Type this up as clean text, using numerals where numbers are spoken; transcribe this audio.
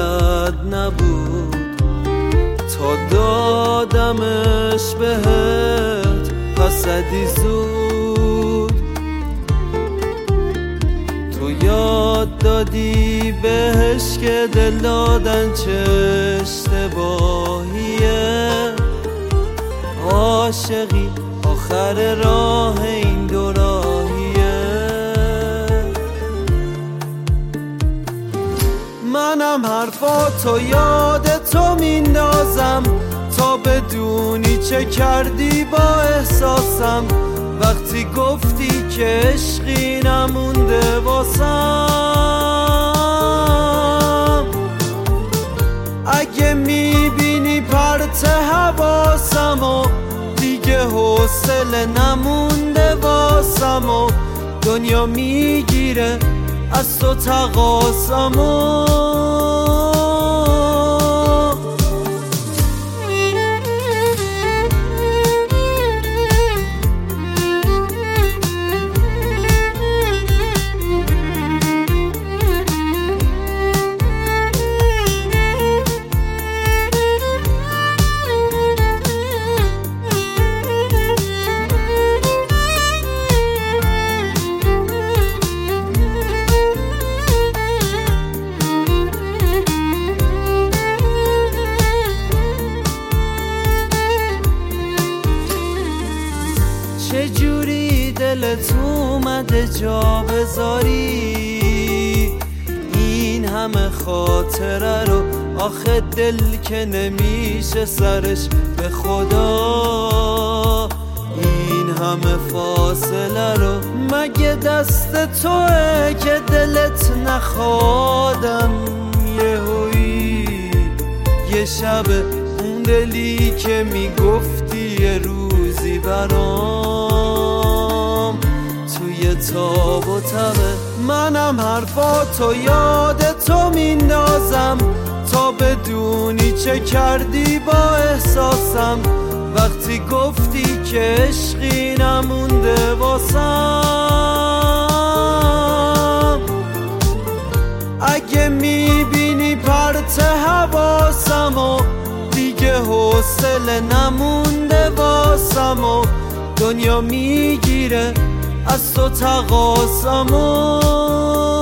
بلد نبود تا دادمش بهت پسدی زود. تو یاد دادی بهش که دل دادن چه اشتباهیه، عاشقی آخر راه این دوراهیه. منم حرفاتو یاد تو میندازم تا بدونی چه کردی با احساسم، وقتی گفتی که عشقی نمونده واسم. اگه میبینی پرت حواسم و دیگه حوصله نمونده واسم و دنیا میگیره از تو تقاسم و چجوری دلت اومده جا بذاری این همه خاطره رو؟ آخه دل که نمیشه سرش به خدا این همه فاصله رو. مگه دست توه که دلت نخوادم یهویی یه شب اون دلی که میگفتی یه روزی برام توی تاب و تبه. منم حرفاتو یاد تو میندازم تا بدونی چه کردی با احساسم، وقتی گفتی که عشقی نمونده واسم. اگه میبینی پرت حواسم و دیگه حوصله نمونده واسم و دنیا میگیره از تو تقاسم و